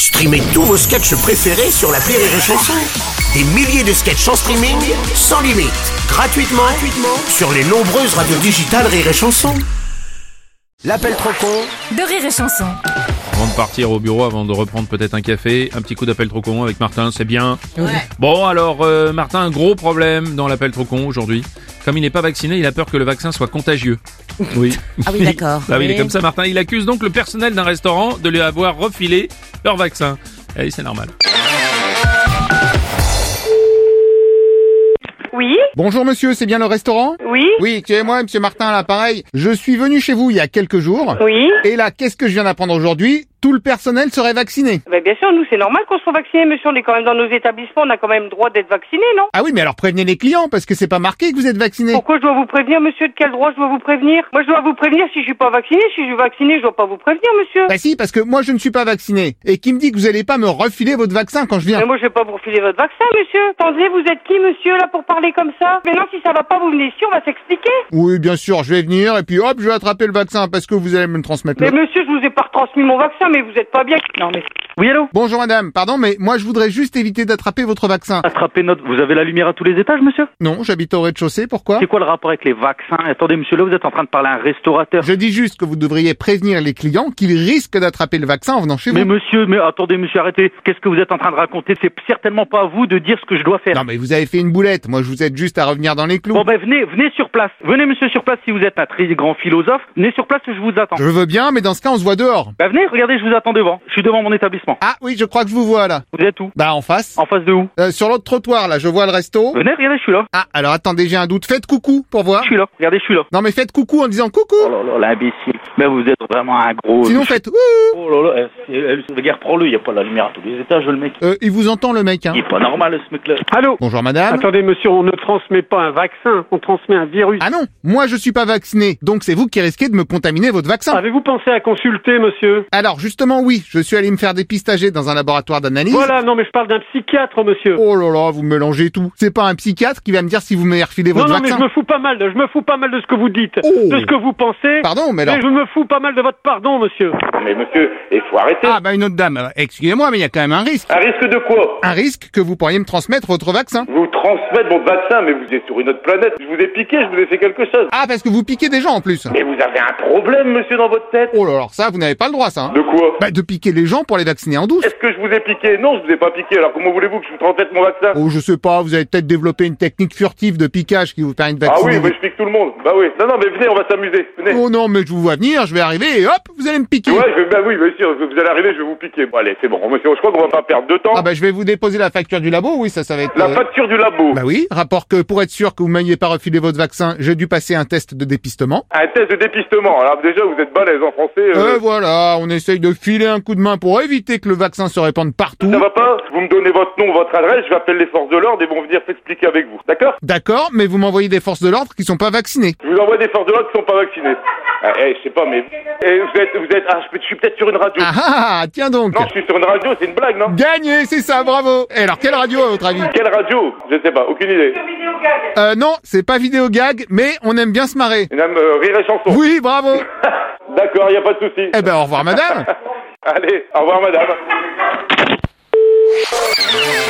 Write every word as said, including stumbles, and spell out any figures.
Streamez tous vos sketchs préférés sur l'appli Rire et Chanson. Des milliers de sketchs en streaming, sans limite, gratuitement, gratuitement sur les nombreuses radios digitales Rire et Chanson. L'appel trop con de Rire et Chanson. Avant de partir au bureau, avant de reprendre peut-être un café, un petit coup d'appel trop con avec Martin, c'est bien. Ouais. Bon alors euh, Martin, un gros problème dans l'appel trop con aujourd'hui. Comme il n'est pas vacciné, il a peur que le vaccin soit contagieux. Oui. Ah oui, d'accord. Ah oui, il est Oui. comme ça Martin. Il accuse donc le personnel d'un restaurant de lui avoir refilé leur vaccin. Eh, c'est normal. Oui, Bonjour monsieur, c'est bien le restaurant ? oui, Oui, excusez-moi, monsieur Martin à l'appareil. Je suis venu chez vous il y a quelques jours. oui. Et là, qu'est-ce que je viens d'apprendre aujourd'hui ? Tout le personnel serait vacciné. Ben bien sûr, nous c'est normal qu'on soit vacciné, monsieur. On est quand même dans nos établissements, on a quand même le droit d'être vacciné, non? Ah oui, mais alors prévenez les clients, parce que c'est pas marqué que vous êtes vacciné. Pourquoi je dois vous prévenir, monsieur? De quel droit je dois vous prévenir? Moi je dois vous prévenir si je suis pas vacciné. Si je suis vacciné, je dois pas vous prévenir, monsieur. Bah si, parce que moi je ne suis pas vacciné. Et qui me dit que vous allez pas me refiler votre vaccin quand je viens ? Mais moi je vais pas vous refiler votre vaccin, monsieur. Attendez, vous êtes qui, monsieur, là, pour parler comme ça? Maintenant, si ça va pas, vous venez ici, on va s'expliquer. Oui, bien sûr, je vais venir, et puis hop, je vais attraper le vaccin, parce que vous allez me le transmettre Mais là. monsieur, je vous ai pas retransmis mon vaccin, mais vous êtes pas bien. Non, mais... Oui, allô? Bonjour madame, pardon, mais moi je voudrais juste éviter d'attraper votre vaccin. Attrapez notre... Vous avez la lumière à tous les étages, monsieur? Non, j'habite au rez-de-chaussée, pourquoi ? C'est quoi le rapport avec les vaccins? Attendez, monsieur, là, vous êtes en train de parler à un restaurateur. Je dis juste que vous devriez prévenir les clients qu'ils risquent d'attraper le vaccin en venant chez vous. Mais monsieur, mais attendez, monsieur, arrêtez. Qu'est-ce que vous êtes en train de raconter? C'est certainement pas à vous de dire ce que je dois faire. Non mais vous avez fait une boulette, moi je vous aide juste à revenir dans les clous. Bon, ben, venez, venez sur place. Venez, monsieur, sur place si vous êtes un très grand philosophe. Venez sur place, je vous attends. Je veux bien, mais dans ce cas on se voit dehors. Bah, venez, regardez, je vous attends devant. Je suis devant mon établissement. Ah oui, je crois que je vous vois là. Vous êtes où? Bah en face. En face de où? Euh, sur l'autre trottoir là, je vois le resto. Venez, regardez, je suis là. Ah, alors attendez, j'ai un doute. Faites coucou pour voir. Je suis là. Regardez, je suis là. Non mais faites coucou en disant coucou. Oh là là, l'imbécile. Mais vous êtes vraiment un gros... Sinon faites ouh. Oh là là, eh, eh, regarde, prends-le, il y a pas la lumière à tous les étages, le mec. Euh, il vous entend le mec hein. Il est pas normal, ce mec-là. Allô? Bonjour madame. Attendez, monsieur, on ne transmet pas un vaccin, on transmet un virus. Ah non, moi je suis pas vacciné, donc c'est vous qui risquez de me contaminer votre vaccin. Avez-vous pensé à consulter, monsieur? Alors justement oui, je suis allé me faire dépistager dans un laboratoire d'analyse. Voilà, non, mais je parle d'un psychiatre, monsieur. Oh là là, vous mélangez tout. C'est pas un psychiatre qui va me dire si vous m'avez refilé non, votre non, mais vaccin. je me fous pas mal de, je me fous pas mal de ce que vous dites, Oh. de ce que vous pensez. Pardon, mais alors... Mais je me fous pas mal de votre pardon, monsieur. Mais monsieur, il faut arrêter. Ah bah une autre dame, euh, excusez-moi mais il y a quand même un risque. Un risque de quoi? Un risque que vous pourriez me transmettre votre vaccin. Vous transmettre mon vaccin, mais vous êtes sur une autre planète. Je vous ai piqué, je vous ai fait quelque chose. Ah parce que vous piquez des gens en plus. Mais vous avez un problème, monsieur, dans votre tête. Oh là alors ça, vous n'avez pas le droit ça. Hein. De quoi? Bah de piquer les gens pour les vacciner en douce. Est-ce que je vous ai piqué? Non, je vous ai pas piqué. Alors comment voulez-vous que je vous transmette mon vaccin? Oh je sais pas, vous avez peut-être développé une technique furtive de piquage qui vous permet de Ah vacciner. oui, mais je pique tout le monde. Bah oui. Non, non, mais venez, on va s'amuser. Venez. Oh non mais je vous vois venir, je vais arriver et hop, vous allez me piquer. Ouais, je vais, bah oui, bien sûr, vous allez arriver, je vais vous piquer. Bon, allez, c'est bon, monsieur, je crois qu'on va pas perdre de temps. Ah bah je vais vous déposer la facture du labo, oui ça ça va être... La euh, facture du labo. Bah oui, rapport que pour être sûr que vous m'ayez pas refilé votre vaccin, j'ai dû passer un test de dépistement. Un test de dépistement. Alors déjà, vous êtes balèze en français. euh, Et voilà, on essaye de filer un coup de main pour éviter que le vaccin se répande partout. Ça va pas? Vous me donnez votre nom, votre adresse, je vais appeler les forces de l'ordre et vont venir s'expliquer avec vous. D'accord? D'accord, mais vous m'envoyez des forces de l'ordre qui sont pas vaccinées. Je vous envoie des forces de l'ordre qui sont pas vaccinées. Ah, eh, je sais pas, mais... Eh, vous êtes... Vous êtes... Ah, je, peux- je suis peut-être sur une radio. Ah ah, ah, tiens donc. Non, je suis sur une radio, c'est une blague, non? Gagné, c'est ça, bravo. Et alors, quelle radio à votre avis? Quelle radio? Je sais pas, aucune idée. Euh, non, c'est pas vidéo gag, mais on aime bien se marrer. Une âme euh, rire et chanson. Oui, bravo. D'accord, y a pas de souci. Eh ben, au revoir madame. Allez, au revoir madame.